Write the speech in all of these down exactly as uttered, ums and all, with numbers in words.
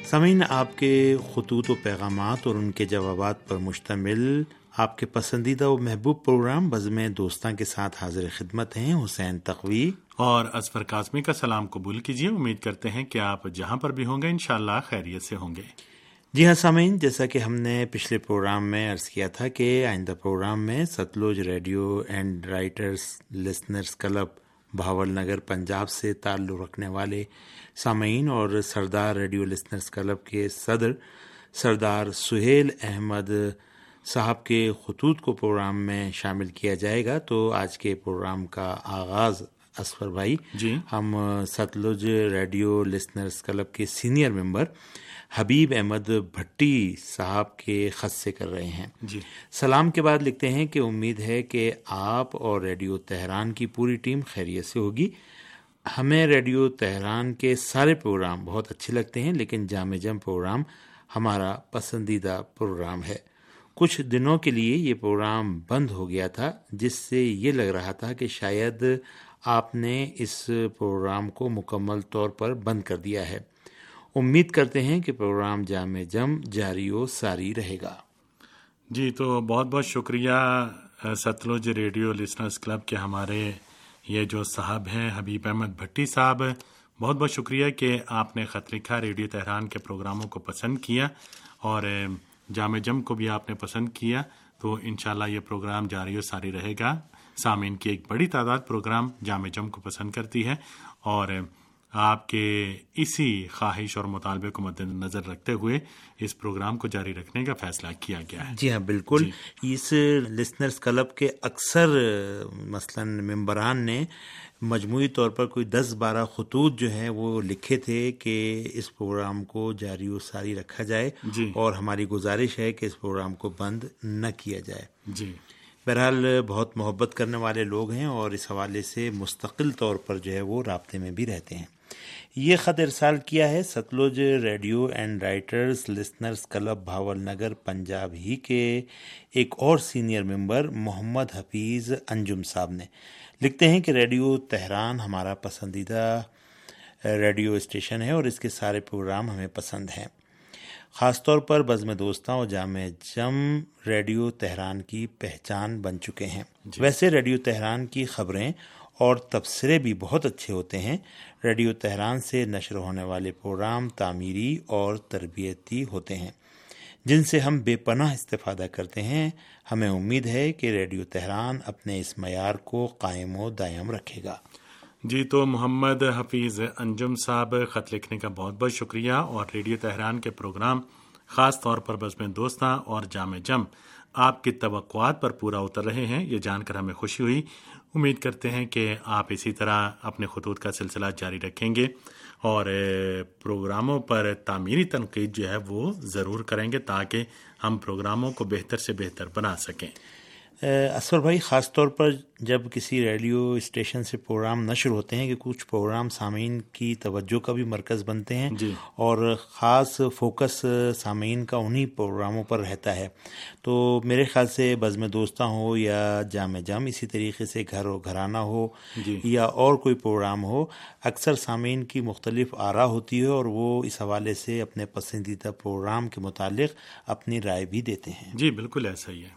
سامعین، آپ کے خطوط و پیغامات اور ان کے جوابات پر مشتمل آپ کے پسندیدہ و محبوب پروگرام بزم دوستاں کے ساتھ حاضر خدمت ہیں حسین تقوی اور اظفر قاسمی کا سلام قبول کیجیے۔ امید کرتے ہیں کہ آپ جہاں پر بھی ہوں گے انشاءاللہ خیریت سے ہوں گے۔ جی ہاں سامعین، جیسا کہ ہم نے پچھلے پروگرام میں عرض کیا تھا کہ آئندہ پروگرام میں Sutlej radio and writers listeners club Bahawalnagar Punjab سے تعلق رکھنے والے سامعین اور سردار ریڈیو لسنرز کلب کے صدر سردار سہیل احمد صاحب کے خطوط کو پروگرام میں شامل کیا جائے گا۔ تو آج کے پروگرام کا آغاز اصفر بھائی جی ہم ستلج ریڈیو لسنرز کلب کے سینئر ممبر حبیب احمد بھٹی صاحب کے خط سے کر رہے ہیں۔ جی سلام کے بعد لکھتے ہیں کہ امید ہے کہ آپ اور ریڈیو تہران کی پوری ٹیم خیریت سے ہوگی۔ ہمیں ریڈیو تہران کے سارے پروگرام بہت اچھے لگتے ہیں، لیکن جام جم پروگرام ہمارا پسندیدہ پروگرام ہے۔ کچھ دنوں کے لیے یہ پروگرام بند ہو گیا تھا، جس سے یہ لگ رہا تھا کہ شاید آپ نے اس پروگرام کو مکمل طور پر بند کر دیا ہے۔ امید کرتے ہیں کہ پروگرام جام جم جاری و ساری رہے گا۔ جی تو بہت بہت شکریہ ستلج ریڈیو لسنرز کلب کے ہمارے یہ جو صاحب ہیں حبیب احمد بھٹی صاحب، بہت بہت شکریہ کہ آپ نے خط لکھا، ریڈیو تہران کے پروگراموں کو پسند کیا اور جام جم کو بھی آپ نے پسند کیا۔ تو انشاءاللہ یہ پروگرام جاری و ساری رہے گا۔ سامعین کی ایک بڑی تعداد پروگرام جام جم کو پسند کرتی ہے اور آپ کے اسی خواہش اور مطالبے کو مد نظر رکھتے ہوئے اس پروگرام کو جاری رکھنے کا فیصلہ کیا گیا ہے۔ جی ہاں بالکل، جی اس لسنرز کلب کے اکثر مثلا ممبران نے مجموعی طور پر کوئی دس بارہ خطوط جو ہیں وہ لکھے تھے کہ اس پروگرام کو جاری و ساری رکھا جائے جی اور ہماری گزارش ہے کہ اس پروگرام کو بند نہ کیا جائے۔ جی بہرحال بہت محبت کرنے والے لوگ ہیں اور اس حوالے سے مستقل طور پر جو ہے وہ رابطے میں بھی رہتے ہیں۔ یہ خط ارسال کیا ہے Sutlej radio and writers listeners club Bahawalnagar Punjab ہی کے ایک اور سینئر ممبر محمد حفیظ انجم صاحب نے۔ لکھتے ہیں کہ ریڈیو تہران ہمارا پسندیدہ ریڈیو اسٹیشن ہے اور اس کے سارے پروگرام ہمیں پسند ہیں، خاص طور پر بزم دوستاں اور جام جم ریڈیو تہران کی پہچان بن چکے ہیں۔ جی ویسے ریڈیو تہران کی خبریں اور تبصرے بھی بہت اچھے ہوتے ہیں۔ ریڈیو تہران سے نشر ہونے والے پروگرام تعمیری اور تربیتی ہوتے ہیں، جن سے ہم بے پناہ استفادہ کرتے ہیں۔ ہمیں امید ہے کہ ریڈیو تہران اپنے اس معیار کو قائم و دائم رکھے گا۔ جی تو محمد حفیظ انجم صاحب، خط لکھنے کا بہت بہت شکریہ، اور ریڈیو تہران کے پروگرام خاص طور پر بزم دوستاں اور جام جم آپ کی توقعات پر پورا اتر رہے ہیں، یہ جان کر ہمیں خوشی ہوئی۔ امید کرتے ہیں کہ آپ اسی طرح اپنے خطوط کا سلسلہ جاری رکھیں گے اور پروگراموں پر تعمیری تنقید جو ہے وہ ضرور کریں گے تاکہ ہم پروگراموں کو بہتر سے بہتر بنا سکیں۔ اصفر بھائی، خاص طور پر جب کسی ریڈیو اسٹیشن سے پروگرام نشر ہوتے ہیں کہ کچھ پروگرام سامعین کی توجہ کا بھی مرکز بنتے ہیں جی اور خاص فوکس سامعین کا انہی پروگراموں پر رہتا ہے، تو میرے خیال سے بزم دوستاں ہو یا جام جم، اسی طریقے سے گھر و گھرانہ ہو جی یا اور کوئی پروگرام ہو، اکثر سامعین کی مختلف آراء ہوتی ہے اور وہ اس حوالے سے اپنے پسندیدہ پروگرام کے متعلق اپنی رائے بھی دیتے ہیں۔ جی بالکل ایسا ہی ہے۔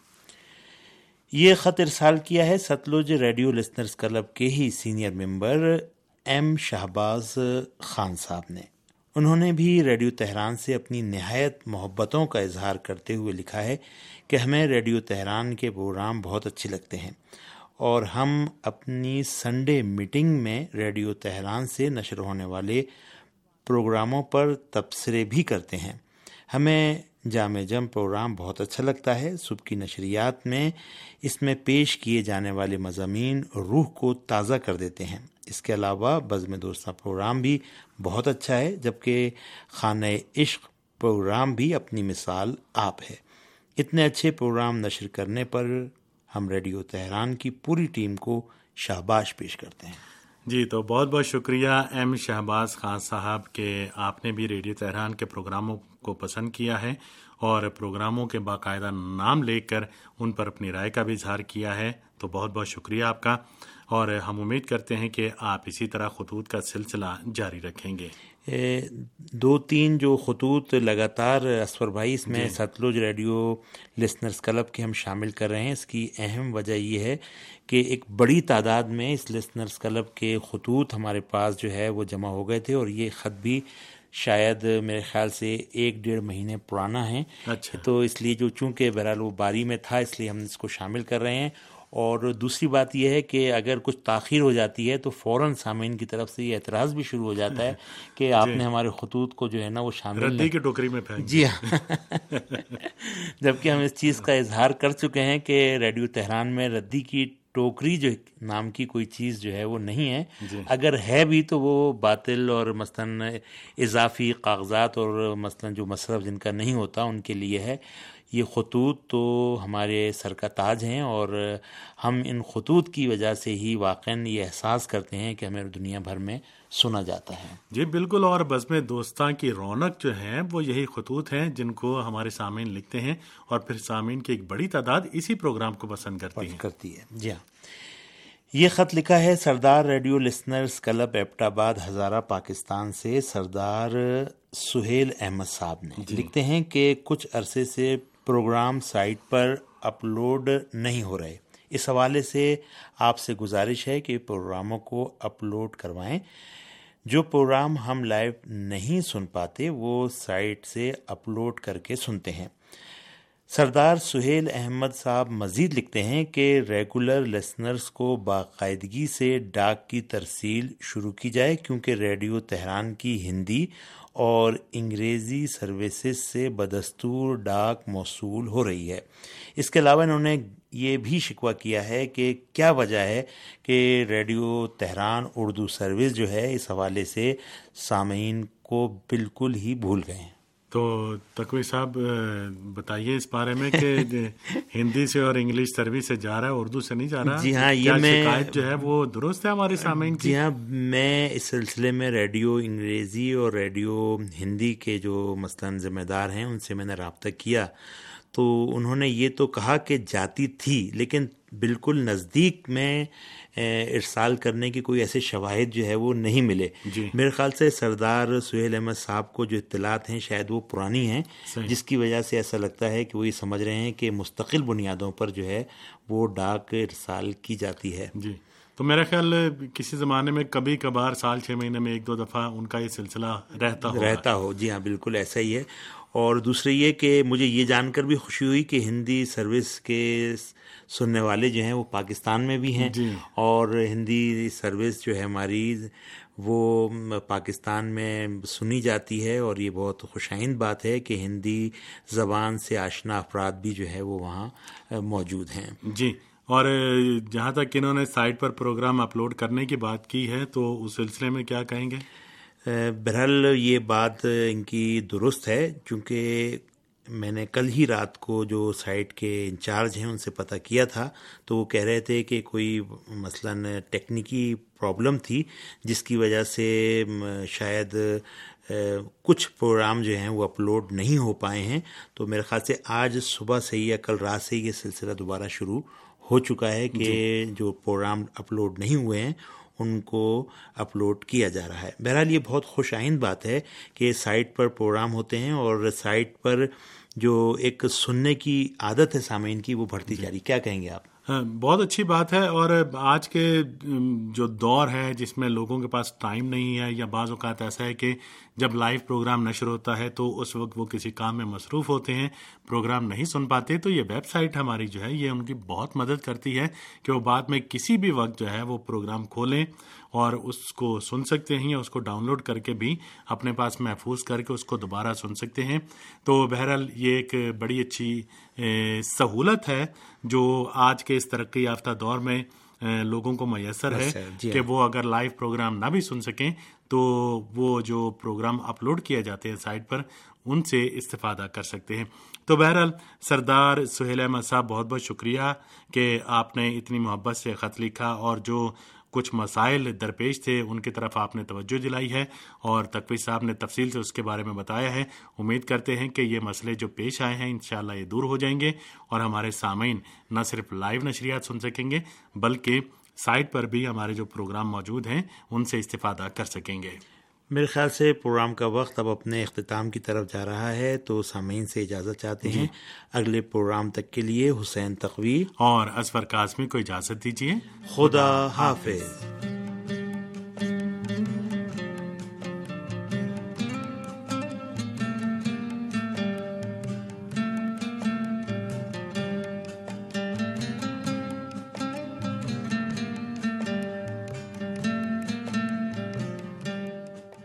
یہ خط ارسال کیا ہے ستلج ریڈیو لسنرز کلب کے ہی senior member M Shahbaz Khan صاحب نے۔ انہوں نے بھی ریڈیو تہران سے اپنی نہایت محبتوں کا اظہار کرتے ہوئے لکھا ہے کہ ہمیں ریڈیو تہران کے پروگرام بہت اچھے لگتے ہیں اور ہم اپنی سنڈے میٹنگ میں ریڈیو تہران سے نشر ہونے والے پروگراموں پر تبصرے بھی کرتے ہیں۔ ہمیں جام جم پروگرام بہت اچھا لگتا ہے۔ صبح کی نشریات میں اس میں پیش کیے جانے والے مضامین روح کو تازہ کر دیتے ہیں۔ اس کے علاوہ بزم دوستاں پروگرام بھی بہت اچھا ہے، جبکہ خانہ عشق پروگرام بھی اپنی مثال آپ ہے۔ اتنے اچھے پروگرام نشر کرنے پر ہم ریڈیو تہران کی پوری ٹیم کو شاباش پیش کرتے ہیں۔ جی تو بہت بہت شکریہ ایم شہباز خان صاحب کہ آپ نے بھی ریڈیو تہران کے پروگراموں کو پسند کیا ہے اور پروگراموں کے باقاعدہ نام لے کر ان پر اپنی رائے کا بھی اظہار کیا ہے، تو بہت بہت شکریہ آپ کا، اور ہم امید کرتے ہیں کہ آپ اسی طرح خطوط کا سلسلہ جاری رکھیں گے۔ دو تین جو خطوط لگاتار اسور بھائی اس میں ستلج ریڈیو لسنرز کلب کے ہم شامل کر رہے ہیں، اس کی اہم وجہ یہ ہے کہ ایک بڑی تعداد میں اس لسنرز کلب کے خطوط ہمارے پاس جو ہے وہ جمع ہو گئے تھے، اور یہ خط بھی شاید میرے خیال سے ایک ڈیڑھ مہینے پرانا ہے۔ اچھا، تو اس لیے جو چونکہ بہرحال وہ باری میں تھا اس لیے ہم اس کو شامل کر رہے ہیں۔ اور دوسری بات یہ ہے کہ اگر کچھ تاخیر ہو جاتی ہے تو فوراً سامعین کی طرف سے یہ اعتراض بھی شروع ہو جاتا ہے کہ آپ نے ہمارے خطوط کو جو ہے نا وہ شامل ردی کی ٹوکری میں پھینک جی ہاں جبکہ ہم اس چیز کا اظہار کر چکے ہیں کہ ریڈیو تہران میں ردی کی ٹوکری جو نام کی کوئی چیز جو ہے وہ نہیں ہے، اگر ہے بھی تو وہ باطل اور مثلاً اضافی کاغذات اور مثلاً جو مصرف جن کا نہیں ہوتا ان کے لیے ہے۔ یہ خطوط تو ہمارے سر کا تاج ہیں، اور ہم ان خطوط کی وجہ سے ہی واقعاً یہ احساس کرتے ہیں کہ ہمیں دنیا بھر میں سنا جاتا ہے۔ جی بالکل، اور بزم دوستاں کی رونق جو ہے وہ یہی خطوط ہیں جن کو ہمارے سامعین لکھتے ہیں، اور پھر سامعین کی ایک بڑی تعداد اسی پروگرام کو پسند کرتی ہے کرتی ہے جی ہاں۔ یہ خط لکھا ہے سردار ریڈیو لسنرز کلب ایبٹ آباد ہزارہ پاکستان سے سردار سہیل احمد صاحب نے جی۔ لکھتے ہیں کہ کچھ عرصے سے پروگرام سائٹ پر اپلوڈ نہیں ہو رہے، اس حوالے سے آپ سے گزارش ہے کہ پروگراموں کو اپلوڈ کروائیں۔ جو پروگرام ہم لائیو نہیں سن پاتے وہ سائٹ سے اپلوڈ کر کے سنتے ہیں۔ سردار سہیل احمد صاحب مزید لکھتے ہیں کہ ریگولر لسنرز کو باقاعدگی سے ڈاک کی ترسیل شروع کی جائے، کیونکہ ریڈیو تہران کی ہندی اور انگریزی سروسز سے بدستور ڈاک موصول ہو رہی ہے۔ اس کے علاوہ انہوں نے یہ بھی شکوہ کیا ہے کہ کیا وجہ ہے کہ ریڈیو تہران اردو سروس جو ہے اس حوالے سے سامعین کو بالکل ہی بھول گئے ہیں۔ تو تقوی صاحب بتائیے اس بارے میں کہ ہندی سے اور انگلش سروس سے جا رہا ہے، اردو سے نہیں جا رہا؟ جی ہاں، یہ کیا میں شکایت جو ہے وہ درست ہے ہمارے سامعین کی؟ جی ہاں، میں اس سلسلے میں ریڈیو انگریزی اور ریڈیو ہندی کے جو مثلاً ذمہ دار ہیں ان سے میں نے رابطہ کیا، تو انہوں نے یہ تو کہا کہ جاتی تھی، لیکن بالکل نزدیک میں ارسال کرنے کی کوئی ایسے شواہد جو ہے وہ نہیں ملے۔ جی۔ میرے خیال سے سردار سہیل احمد صاحب کو جو اطلاعات ہیں شاید وہ پرانی ہیں، جس کی وجہ سے ایسا لگتا ہے کہ وہ یہ سمجھ رہے ہیں کہ مستقل بنیادوں پر جو ہے وہ ڈاک ارسال کی جاتی ہے۔ جی، تو میرا خیال کسی زمانے میں کبھی کبھار سال چھ مہینے میں ایک دو دفعہ ان کا یہ سلسلہ رہتا ہو رہتا ہو جی ہاں بالکل ایسا ہی ہے۔ اور دوسرے یہ کہ مجھے یہ جان کر بھی خوشی ہوئی کہ ہندی سروس کے سننے والے جو ہیں وہ پاکستان میں بھی ہیں، جی۔ اور ہندی سروس جو ہے ہماری وہ پاکستان میں سنی جاتی ہے، اور یہ بہت خوشائند بات ہے کہ ہندی زبان سے آشنا افراد بھی جو ہے وہ وہاں موجود ہیں۔ جی، اور جہاں تک انہوں نے سائٹ پر پروگرام اپلوڈ کرنے کی بات کی ہے تو اس سلسلے میں کیا کہیں گے؟ بہرحال یہ بات ان کی درست ہے، چونکہ میں نے کل ہی رات کو جو سائٹ کے انچارج ہیں ان سے پتہ کیا تھا، تو وہ کہہ رہے تھے کہ کوئی مثلاً ٹیکنیکی پرابلم تھی جس کی وجہ سے شاید کچھ پروگرام جو ہیں وہ اپلوڈ نہیں ہو پائے ہیں۔ تو میرے خیال سے آج صبح سے یا کل رات سے یہ سلسلہ دوبارہ شروع ہو چکا ہے کہ جو پروگرام اپلوڈ نہیں ہوئے ہیں ان کو اپلوڈ کیا جا رہا ہے۔ بہرحال یہ بہت خوش آئند بات ہے کہ سائٹ پر پروگرام ہوتے ہیں اور سائٹ پر جو ایک سننے کی عادت ہے سامعین کی وہ بڑھتی جا رہی۔ کیا کہیں گے آپ؟ بہت اچھی بات ہے، اور آج کے جو دور ہے جس میں لوگوں کے پاس ٹائم نہیں ہے، یا بعض اوقات ایسا ہے کہ جب لائیو پروگرام نشر ہوتا ہے تو اس وقت وہ کسی کام میں مصروف ہوتے ہیں، پروگرام نہیں سن پاتے، تو یہ ویب سائٹ ہماری جو ہے یہ ان کی بہت مدد کرتی ہے کہ وہ بعد میں کسی بھی وقت جو ہے وہ پروگرام کھولیں اور اس کو سن سکتے ہیں، یا اس کو ڈاؤن لوڈ کر کے بھی اپنے پاس محفوظ کر کے اس کو دوبارہ سن سکتے ہیں۔ تو بہرحال یہ ایک بڑی اچھی سہولت ہے جو آج کے اس ترقی یافتہ دور میں لوگوں کو میسر ہے کہ وہ اگر لائیو پروگرام نہ بھی سن سکیں تو وہ جو پروگرام اپلوڈ کیے جاتے ہیں سائٹ پر ان سے استفادہ کر سکتے ہیں۔ تو بہرحال سردار سہیل احمد صاحب بہت بہت شکریہ کہ آپ نے اتنی محبت سے خط لکھا، اور جو کچھ مسائل درپیش تھے ان کی طرف آپ نے توجہ دلائی ہے اور تقوی صاحب نے تفصیل سے اس کے بارے میں بتایا ہے. امید کرتے ہیں کہ یہ مسئلے جو پیش آئے ہیں انشاءاللہ یہ دور ہو جائیں گے اور ہمارے سامعین نہ صرف لائیو نشریات سن سکیں گے بلکہ سائٹ پر بھی ہمارے جو پروگرام موجود ہیں ان سے استفادہ کر سکیں گے. میرے خیال سے پروگرام کا وقت اب اپنے اختتام کی طرف جا رہا ہے، تو سامعین سے اجازت چاہتے ہیں. اگلے پروگرام تک کے لیے حسین تقوی اور اصفر قاسمی کو اجازت دیجیے. خدا حافظ.